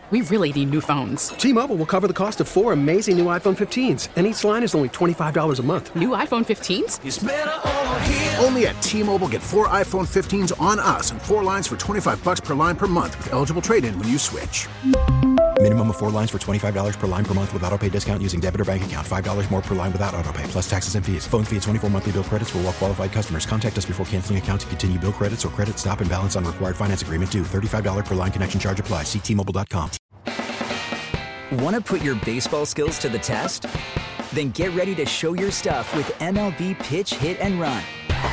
We really need new phones. T-Mobile will cover the cost of 4 amazing new iPhone 15s, and each line is only $25 a month. New iPhone 15s? It's better over here. Only at T-Mobile, get 4 iPhone 15s on us and 4 lines for $25 per line per month with eligible trade-in when you switch. Minimum of 4 lines for $25 per line per month with autopay discount using debit or bank account. $5 more per line without autopay, plus taxes and fees. Phone fee at 24 monthly bill credits for well-qualified customers. Contact us before canceling account to continue bill credits or credit stop and balance on required finance agreement due. $35 per line connection charge applies. See T-Mobile.com. Want to put your baseball skills to the test? Then get ready to show your stuff with MLB Pitch, Hit, and Run.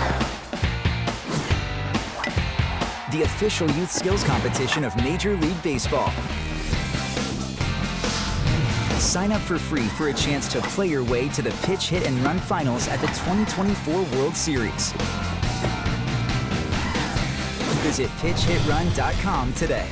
The official youth skills competition of Major League Baseball. Sign up for free for a chance to play your way to the Pitch, Hit, and Run finals at the 2024 World Series. Visit pitchhitrun.com today.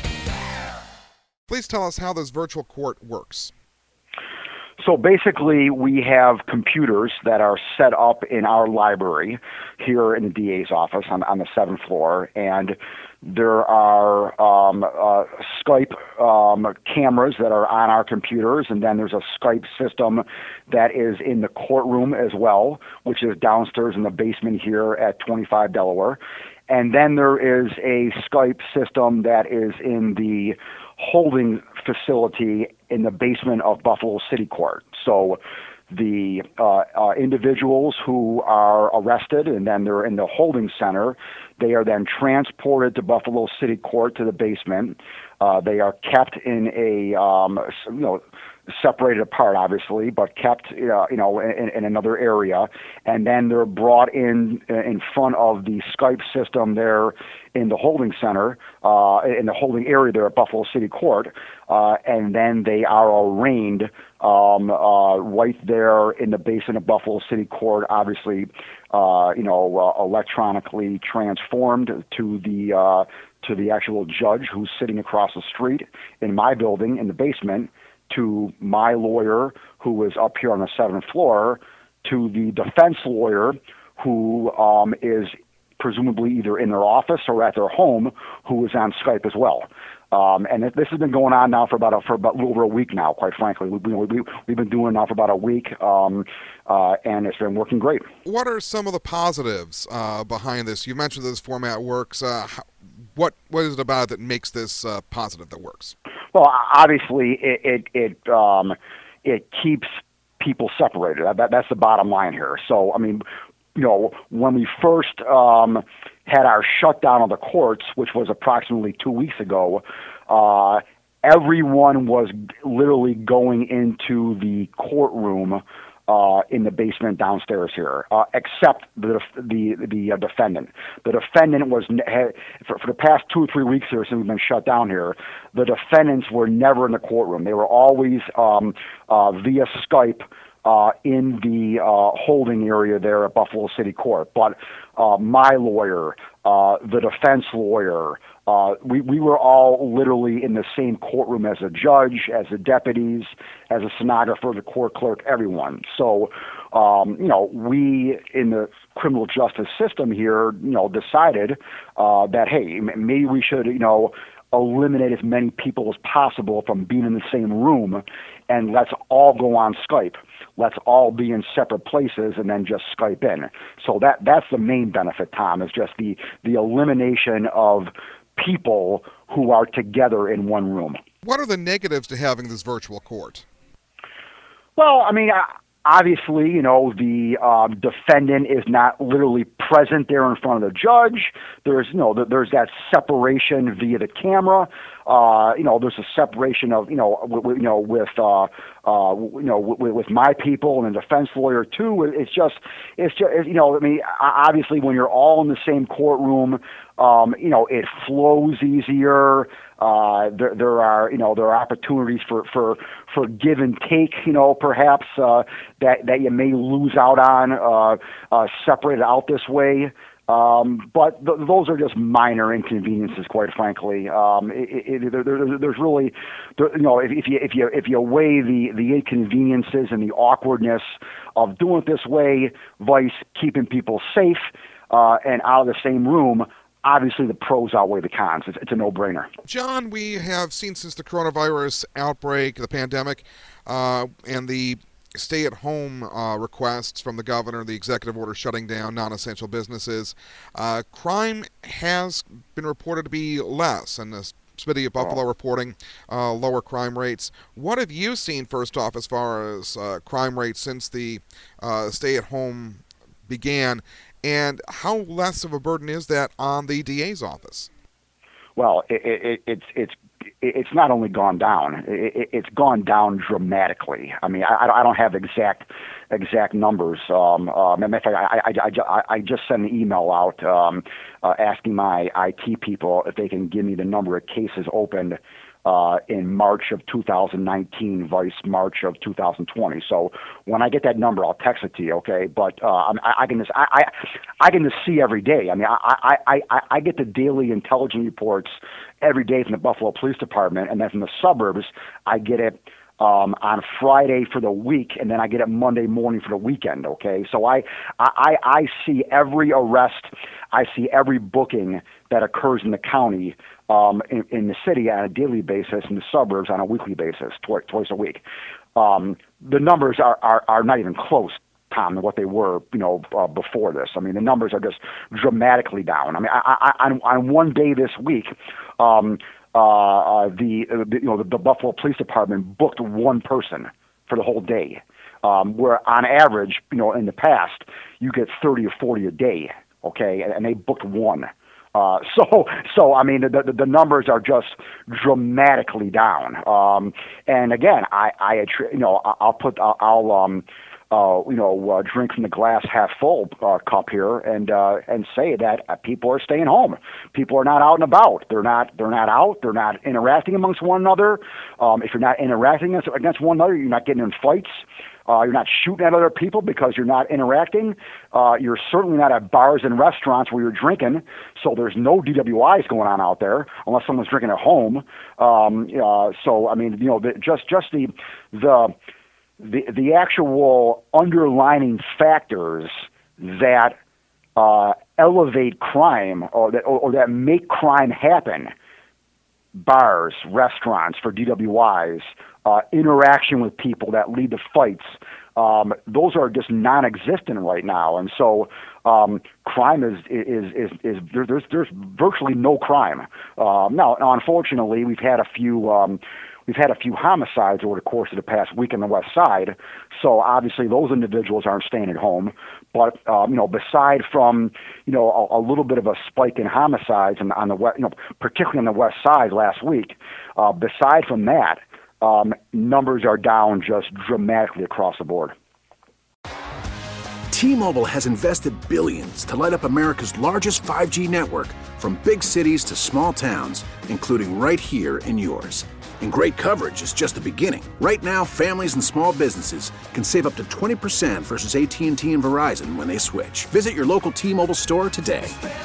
Please tell us how this virtual court works. So basically, we have computers that are set up in our library here in the DA's office on the 7th floor, and there are Skype cameras that are on our computers, and then there's a Skype system that is in the courtroom as well, which is downstairs in the basement here at 25 Delaware. And then there is a Skype system that is in the holding facility in the basement of Buffalo City Court. So the individuals who are arrested and then they're in the holding center, they are then transported to Buffalo City Court to the basement. They are kept in a separated apart, obviously, but kept in another area, and then they're brought in front of the Skype system there in the holding center, in the holding area there at Buffalo City Court, and then they are arraigned right there in the basement of Buffalo City Court, obviously, electronically transformed to the actual judge who's sitting across the street in my building in the basement, to my lawyer who is up here on the 7th floor, to the defense lawyer who is presumably either in their office or at their home, who is on Skype as well. And this has been going on now for about a little over a week now, quite frankly. We've been doing it now for about a week, and it's been working great. What are some of the positives behind this? You mentioned this format works. What is it about it that makes this positive that works? Well, obviously, it keeps people separated. That's the bottom line here. So, I mean, when we first had our shutdown of the courts, which was approximately 2 weeks ago, everyone was literally going into the courtroom in the basement downstairs here, except the defendant. The defendant was for the past 2 or 3 weeks here since we've been shut down here. The defendants were never in the courtroom. They were always via Skype in the holding area there at Buffalo City Court. But my lawyer, the defense lawyer, we were all literally in the same courtroom as a judge, as the deputies, as a stenographer, the court clerk, everyone. So, we in the criminal justice system here, decided that, hey, maybe we should, eliminate as many people as possible from being in the same room, and let's all go on Skype. Let's all be in separate places and then just Skype in. So that's the main benefit, Tom, is just the elimination of people who are together in one room. What are the negatives to having this virtual court? Well, I mean, obviously, the defendant is not literally present there in front of the judge. There's that separation via the camera. There's a separation of with my people and the defense lawyer too. It's just I mean, obviously when you're all in the same courtroom, it flows easier. There are opportunities for give and take, perhaps that you may lose out on separated out this way. But those are just minor inconveniences, quite frankly. There's really, if you weigh the inconveniences and the awkwardness of doing it this way, vice keeping people safe and out of the same room, obviously the pros outweigh the cons. It's a no-brainer. John, we have seen since the coronavirus outbreak, the pandemic, and the stay-at-home requests from the governor, the executive order shutting down non-essential businesses, crime has been reported to be less, and the city of Buffalo reporting lower crime rates. What have you seen, first off, as far as crime rates since the stay-at-home began, and how less of a burden is that on the DA's office? Well, it's not only gone down; it's gone down dramatically. I mean, I don't have exact numbers. Matter of fact, I just sent an email out asking my IT people if they can give me the number of cases opened in March of 2019 versus March of 2020. So when I get that number, I'll text it to you, okay? But I can just see every day. I mean, I get the daily intelligence reports every day from the Buffalo Police Department, and then from the suburbs, I get it on Friday for the week, and then I get it Monday morning for the weekend, okay? So I see every arrest, I see every booking that occurs in the county, in the city on a daily basis, in the suburbs on a weekly basis, twice a week. The numbers are not even close, Tom, to what they were, before this. I mean, the numbers are just dramatically down. I mean, on one day this week, the Buffalo Police Department booked one person for the whole day, where on average, in the past, you get 30 or 40 a day, okay, and they booked one. So I mean, the numbers are just dramatically down. And again, I'll drink from the glass half full cup here and say that people are staying home. People are not out and about. They're not out. They're not interacting amongst one another. If you're not interacting against one another, you're not getting in fights. You're not shooting at other people because you're not interacting. You're certainly not at bars and restaurants where you're drinking. So there's no DWIs going on out there unless someone's drinking at home. So I mean, just the actual underlining factors that elevate crime or that make crime happen, bars, restaurants for DWIs, interaction with people that lead to fights, those are just non-existent right now. And so crime is there's virtually no crime. Now, unfortunately, we've had a few homicides over the course of the past week on the west side, so obviously those individuals aren't staying at home. But beside from a little bit of a spike in homicides on the west, particularly on the west side last week, beside from that, numbers are down just dramatically across the board. T-Mobile has invested billions to light up America's largest 5G network, from big cities to small towns, including right here in yours. And great coverage is just the beginning. Right now, families and small businesses can save up to 20% versus AT&T and Verizon when they switch. Visit your local T-Mobile store today.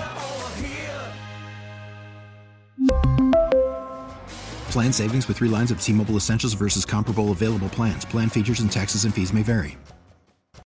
Plan savings with 3 lines of T-Mobile Essentials versus comparable available plans. Plan features and taxes and fees may vary.